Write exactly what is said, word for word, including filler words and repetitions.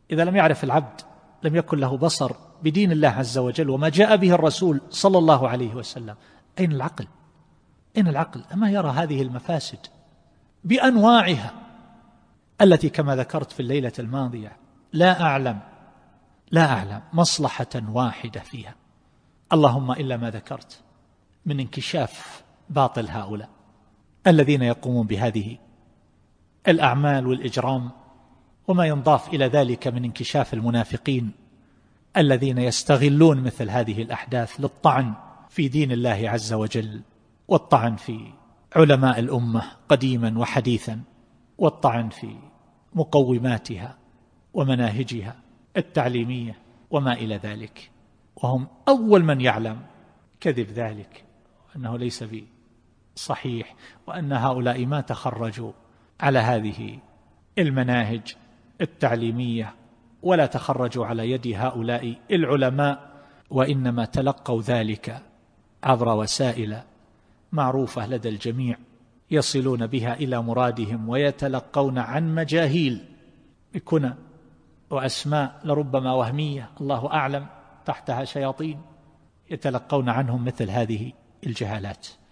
إذا لم يعرف العبد، لم يكن له بصر بدين الله عز وجل وما جاء به الرسول صلى الله عليه وسلم، أين العقل؟ أين العقل؟ أما يرى هذه المفاسد بأنواعها التي كما ذكرت في الليلة الماضية لا أعلم لا أعلم مصلحة واحدة فيها، اللهم إلا ما ذكرت من انكشاف باطل هؤلاء الذين يقومون بهذه الأعمال والإجرام، وما ينضاف إلى ذلك من انكشاف المنافقين الذين يستغلون مثل هذه الأحداث للطعن في دين الله عز وجل، والطعن في علماء الأمة قديما وحديثا، والطعن في مقوماتها ومناهجها التعليمية وما إلى ذلك، وهم أول من يعلم كذب ذلك، وأنه ليس بصحيح، وأن هؤلاء ما تخرجوا على هذه المناهج التعليمية ولا تخرجوا على يد هؤلاء العلماء، وإنما تلقوا ذلك عبر وسائل معروفة لدى الجميع يصلون بها إلى مرادهم، ويتلقون عن مجاهيل بكنى وأسماء لربما وهمية الله أعلم تحتها شياطين، يتلقون عنهم مثل هذه الجهالات.